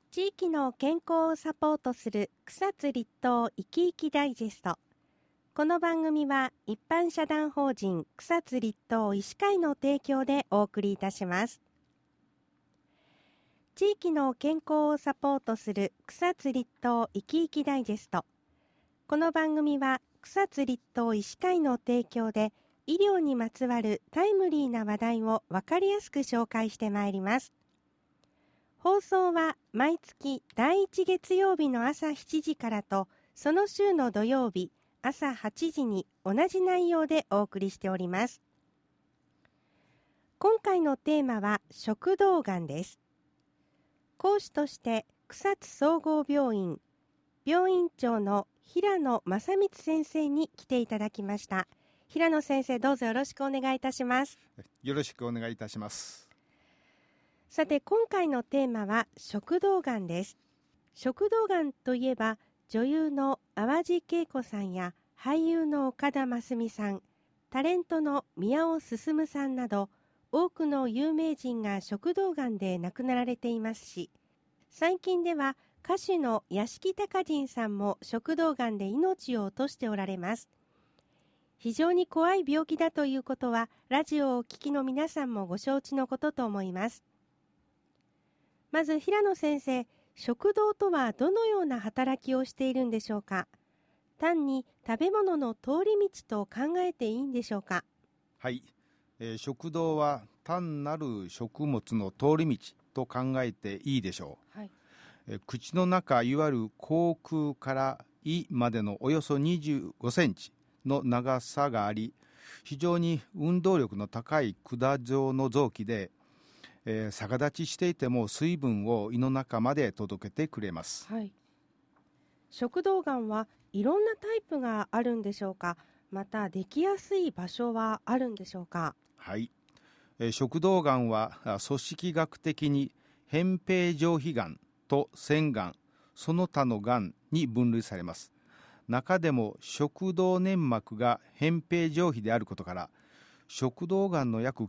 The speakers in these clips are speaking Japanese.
地域の健康をサポートする草津立東いきいきダイジェスト。この番組は一般社団法人草津立東医師会の提供でお送りいたします。地域の健康をサポートする草津立東いきいきダイジェスト。この番組は草津立東医師会の提供で医療にまつわるタイムリーな話題を分かりやすく紹介してまいります。放送は毎月第1月曜日の朝7時からと、その週の土曜日朝8時に同じ内容でお送りしております。今回のテーマは食道がんです。講師として草津総合病院病院長の平野正光先生に来ていただきました。平野先生、どうぞよろしくお願いいたします。 よろしくお願いいたします。 さて、今回のテーマは食道がんです。食道がんといえば、女優の淡路恵子さんや俳優の岡田真澄さん、タレントの宮尾進さんなど、多くの有名人が食道がんで亡くなられていますし、最近では歌手の屋敷隆人さんも食道がんで命を落としておられます。非常に怖い病気だということは、ラジオをお聞きの皆さんもご承知のことと思います。まず平野先生、食道とはどのような働きをしているんでしょうか。単に食べ物の通り道と考えていいんでしょうか。 はい、食道は単なる食物の通り道と考えていいでしょう。はい、口の中、いわゆる口腔から胃までのおよそ25センチの長さがあり、非常に運動力の高い管状の臓器で、逆立ちしていても水分を胃の中まで届けてくれます。 はい、食道がんはいろんなタイプがあるんでしょうか。またできやすい場所はあるんでしょうか。 はい、食道がんは組織学的に扁平上皮がんと腺がん、その他のがんに分類されます。中でも食道粘膜が扁平上皮であることから、食道がんの約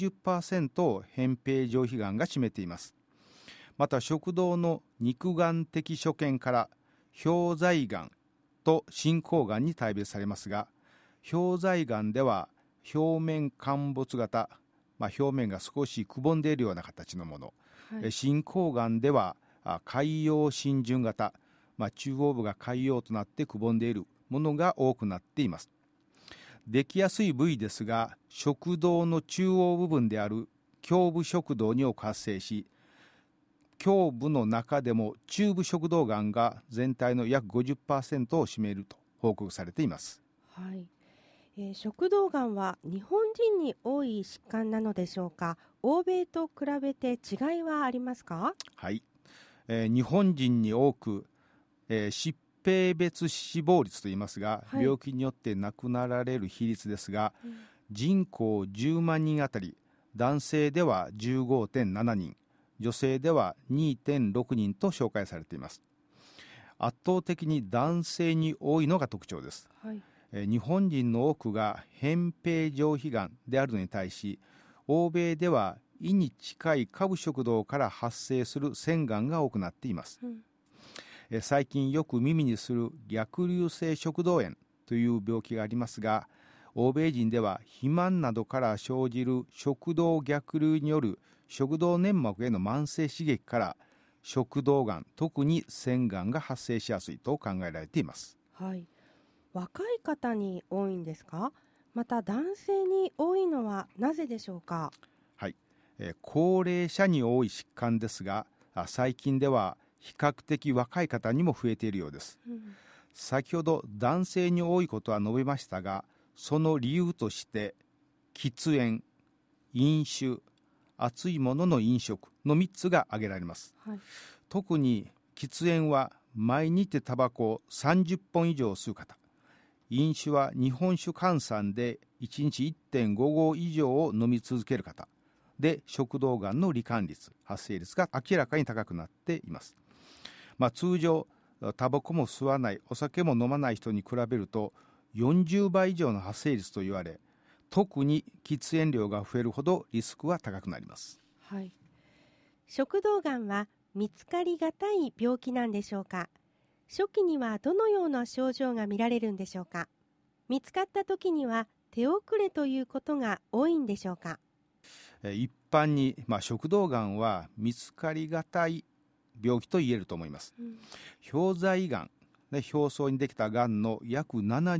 90% を扁平上皮がんが占めています。また食道の肉眼的所見から表剤がんと進行がんに大別されますが、表剤がんでは表面陥没型、表面が少しくぼんでいるような形のもの、はい、進行がんでは潰瘍浸潤型、中央部が潰瘍となってくぼんでいるものが多くなっています。できやすい部位ですが、食道の中央部分である胸部食道に多く発生し、胸部の中でも中部食道がんが全体の約 50% を占めると報告されています。 はい、食道がんは日本人に多い疾患なのでしょうか。欧米と比べて違いはありますか。 はい、日本人に多く、疾病別死亡率といいますが、はい、病気によって亡くなられる比率ですが、人口10万人あたり男性では 15.7 人、女性では 2.6 人と紹介されています。圧倒的に男性に多いのが特徴です。はい、日本人の多くが扁平上皮がんであるのに対し、欧米では胃に近い下部食道から発生する腺がんが多くなっています。最近よく耳にする逆流性食道炎という病気がありますが、欧米人では肥満などから生じる食道逆流による食道粘膜への慢性刺激から食道がん、特に腺がんが発生しやすいと考えられています。 はい、若い方に多いんですか。また男性に多いのはなぜでしょうか。 はい、高齢者に多い疾患ですが、最近では比較的若い方にも増えているようです。先ほど男性に多いことは述べましたが、その理由として喫煙、飲酒、熱いものの飲食の3つが挙げられます。はい、特に喫煙は毎日タバコを30本以上吸う方、飲酒は日本酒換算で1日 1.5 合以上を飲み続ける方で、食道がんの罹患率、発生率が明らかに高くなっています。通常タバコも吸わない、お酒も飲まない人に比べると40倍以上の発生率と言われ、特に喫煙量が増えるほどリスクは高くなります。 はい、食道がんは見つかりがたい病気なんでしょうか。初期にはどのような症状が見られるんでしょうか。見つかった時には手遅れということが多いんでしょうか。 一般に、食道がんは見つかりがたい病気と言えると思います。表在がん、表層にできたがんの約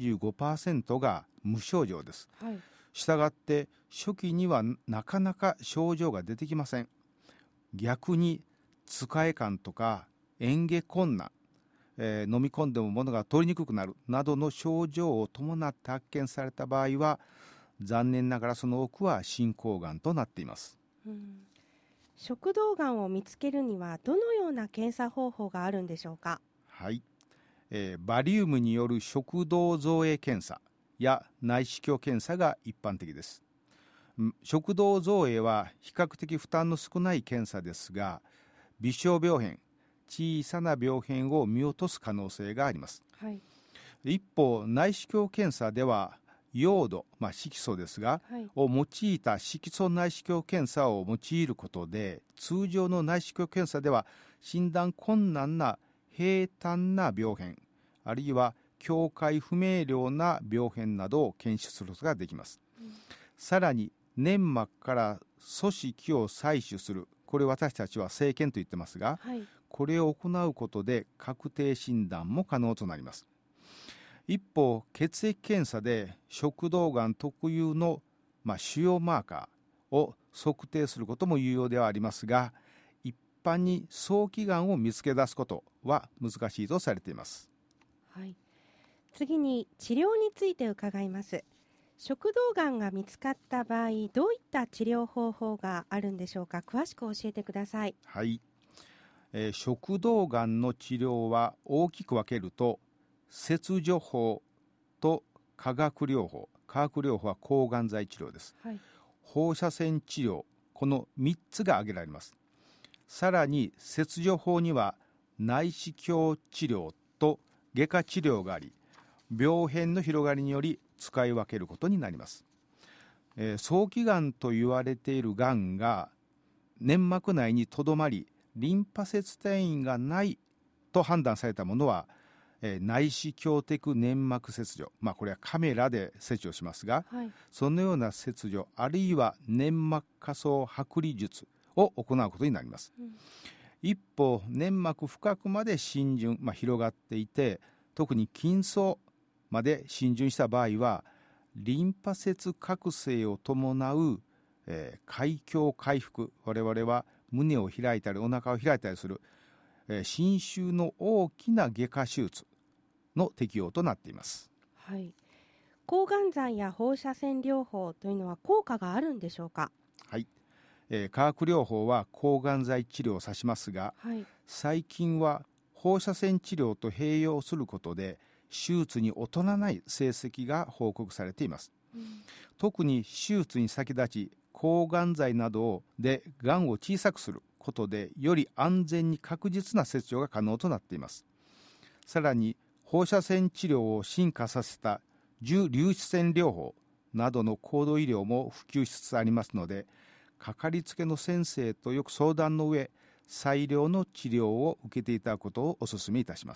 75% が無症状です。したがって初期にはなかなか症状が出てきません。逆に使え感とか嚥下困難、飲み込んでも物が取りにくくなるなどの症状を伴って発見された場合は、残念ながらその多くは進行がんとなっています。 食道がんを見つけるにはどのような検査方法があるんでしょうか。 バリウムによる食道造影検査や内視鏡検査が一般的です。食道造影は比較的負担の少ない検査ですが、微小病変、小さな病変を見落とす可能性があります。一方、内視鏡検査ではヨード、色素ですが、を用いた色素内視鏡検査を用いることで、通常の内視鏡検査では診断困難な平坦な病変、あるいは境界不明瞭な病変などを検出することができます。さらに粘膜から組織を採取する、これ私たちは生検と言ってますが、これを行うことで確定診断も可能となります。一方、血液検査で食道がん特有の、腫瘍マーカーを測定することも有用ではありますが、一般に早期がんを見つけ出すことは難しいとされています。 次に治療について伺います。食道がんが見つかった場合、どういった治療方法があるんでしょうか。詳しく教えてください。 食道がんの治療は大きく分けると、切除法と化学療法。化学療法は抗がん剤治療です。放射線治療、この3つが挙げられます。さらに切除法には内視鏡治療と外科治療があり、病変の広がりにより使い分けることになります。早期がんと言われているがんが粘膜内にとどまり、リンパ節転移がないと判断されたものは、内視鏡的粘膜切除、これはカメラで切除しますが、そのような切除あるいは粘膜下層剥離術を行うことになります。一方、粘膜深くまで浸潤、広がっていて、特に筋層まで浸潤した場合は、リンパ節覚醒を伴う、開胸回復、我々は胸を開いたりお腹を開いたりする、侵襲の大きな外科手術の適用となっています。 抗がん剤や放射線療法というのは効果があるんでしょうか。 化学療法は抗がん剤治療を指しますが、最近は放射線治療と併用することで手術に劣らない成績が報告されています。特に手術に先立ち抗がん剤などでがんを小さくすることでより安全に確実な切除が可能となっています。さらに放射線治療を進化させた重粒子線療法などの高度医療も普及しつつありますので、かかりつけの先生とよく相談の上、最良の治療を受けていただくことをお勧めいたします。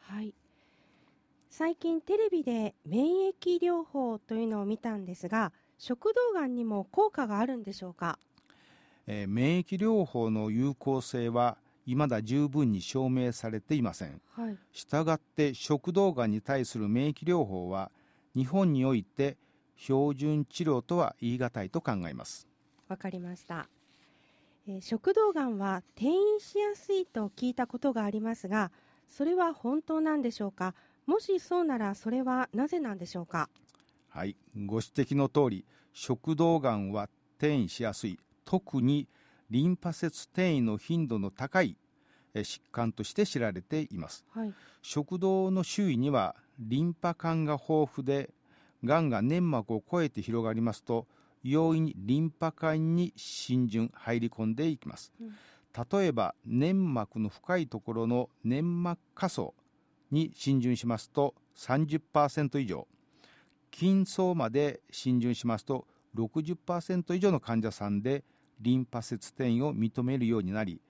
最近テレビで免疫療法というのを見たんですが、食道がんにも効果があるんでしょうか。 免疫療法の有効性は未だ十分に証明されていません。したがって食道がんに対する免疫療法は日本において標準治療とは言い難いと考えます。 わかりました。食道がんは転移しやすいと聞いたことがありますが、それは本当なんでしょうか。もしそうならそれはなぜなんでしょうか。 ご指摘の通り、食道がんは転移しやすい、特にリンパ節転移の頻度の高い疾患として知られています。食道の周囲にはリンパ管が豊富で、がんが粘膜を越えて広がりますと、容易にリンパ管に浸潤入り込んでいきます。例えば粘膜の深いところの粘膜下層に浸潤しますと 30% 以上、筋層まで浸潤しますと 60% 以上の患者さんでリンパ節転移を認めるようになり、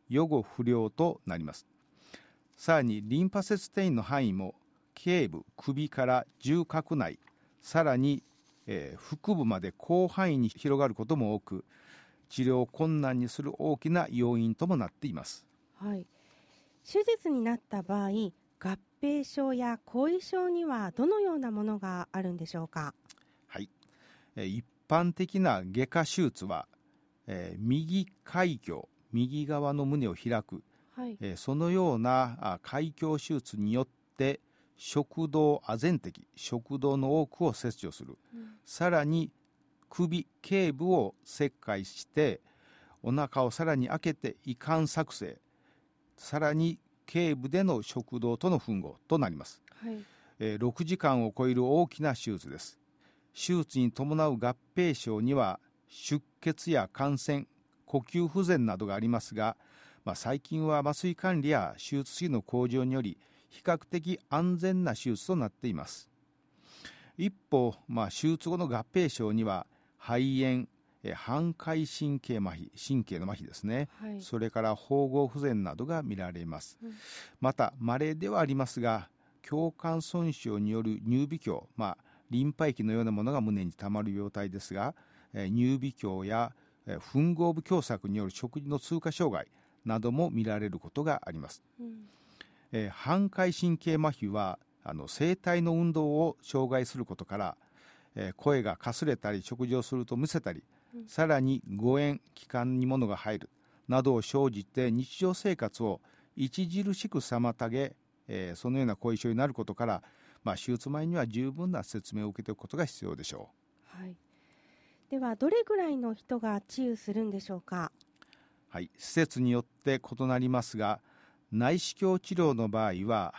予後不良となります。さらにリンパ節転移の範囲も頸部、首から縦隔内、さらに、腹部まで広範囲に広がることも多く、治療を困難にする大きな要因ともなっています。 はい、手術になった場合、合併症や後遺症にはどのようなものがあるんでしょうか。 はい、一般的な外科手術は、右開胸、右側の胸を開く、 はい、 そのような開胸手術によって食道あ全摘、食道の多くを切除する、さらに首、頸部を切開してお腹をさらに開けて胃管作成、さらに頸部での食道との吻合となります。 はい、 6時間を超える大きな手術です。手術に伴う合併症には出血や感染、呼吸不全などがありますが、最近は麻酔管理や手術費の向上により比較的安全な手術となっています。一方、手術後の合併症には肺炎、反回神経麻痺、神経の麻痺ですね、はい、それから縫合不全などが見られます。また稀ではありますが、胸管損傷による乳微鏡、リンパ液のようなものが胸にたまる病態ですが、乳微鏡や吻合部狭窄による食事の通過障害なども見られることがあります。反回神経麻痺は声帯の運動を障害することから、声がかすれたり食事をするとむせたり、さらに誤嚥、気管に物が入るなどを生じて日常生活を著しく妨げ、そのような後遺症になることから、手術前には十分な説明を受けておくことが必要でしょう。はい、ではどれぐらいの人が治癒するんでしょうか。 はい、施設によって異なりますが、内視鏡治療の場合は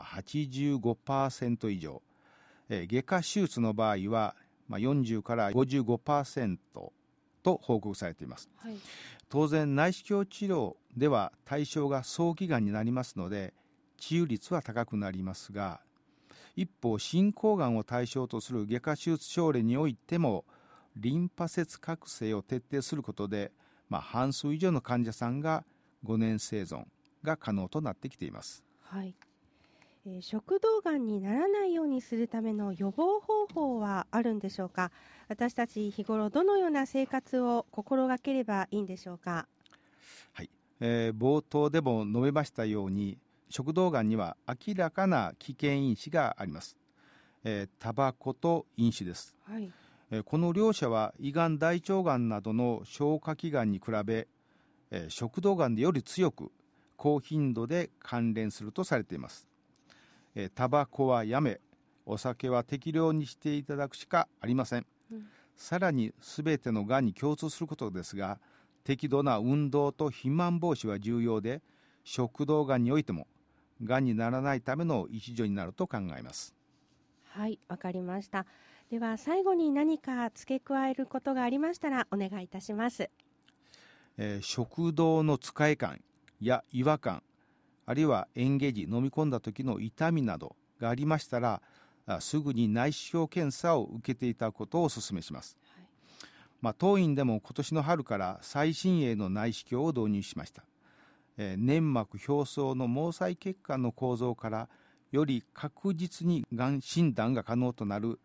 85% 以上、外科手術の場合は40から 55% と報告されています。はい、当然内視鏡治療では対象が早期がんになりますので治癒率は高くなりますが、一方進行がんを対象とする外科手術症例においてもリンパ節覚醒を徹底することで、半数以上の患者さんが5年生存が可能となってきています。 はい、食道がんにならないようにするための予防方法はあるんでしょうか。私たち日頃どのような生活を心がければいいんでしょうか。 はい、冒頭でも述べましたように食道がんには明らかな危険因子があります。タバコと飲酒です。はい、この両者は胃がん、大腸がんなどの消化器がんに比べ、食道がんでより強く高頻度で関連するとされています。タバコはやめ、お酒は適量にしていただくしかありません。さらにすべてのがんに共通することですが、適度な運動と肥満防止は重要で、食道がんにおいてもがんにならないための一助になると考えます。 はい、わかりました。では最後に何か付け加えることがありましたらお願いいたします。 食道のつかえ感や違和感、あるいは嚥下時飲み込んだ時の痛みなどがありましたら、すぐに内視鏡検査を受けていただくことをお勧めします。はい、当院でも今年の春から最新鋭の内視鏡を導入しました。粘膜表層の毛細血管の構造からより確実にがん診断が可能となる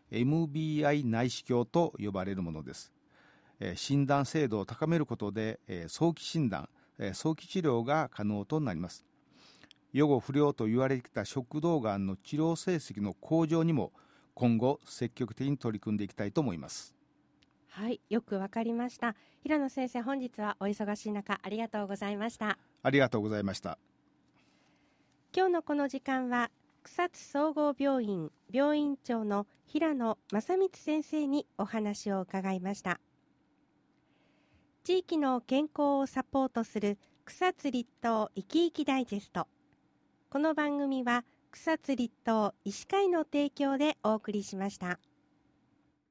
MBI 内視鏡と呼ばれるものです。診断精度を高めることで早期診断、早期治療が可能となります。予後不良と言われてきた食道がんの治療成績の向上にも今後積極的に取り組んでいきたいと思います。 はい、よくわかりました。平野先生、本日はお忙しい中ありがとうございました。 ありがとうございました。 今日のこの時間は草津総合病院病院長の平野正光先生にお話を伺いました。地域の健康をサポートする草津立東いきいきダイジェスト。この番組は草津立東医師会の提供でお送りしました。